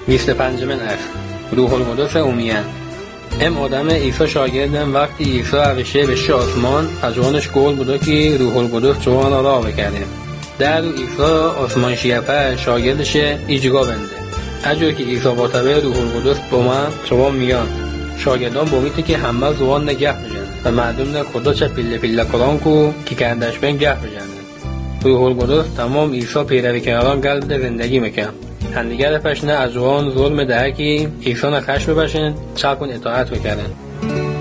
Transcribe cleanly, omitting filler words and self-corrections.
25 اخ روح القدس اومیان. ام آدم عیسی شاگردم وقتی عیسی روشه به آسمان از اونش قول بوده که روح القدس جوان را بکنه. در رو عیسی آسمان شیفه شاگردش ایجگا بنده. اجور که عیسی با تبع روح القدس با من شما میان. شاگردان بامیده که همه زوان نگه بجنه و معلوم نه خدا چه پله پله کلان کو که کندش بین گه بجنه. روح القدس تمام عیسی پیروی کناران قلب زندگی میکن. هندیگر پشنه از زوان ظلم ده که عیسی نخش ببشن چه کن اطاعت بکنن.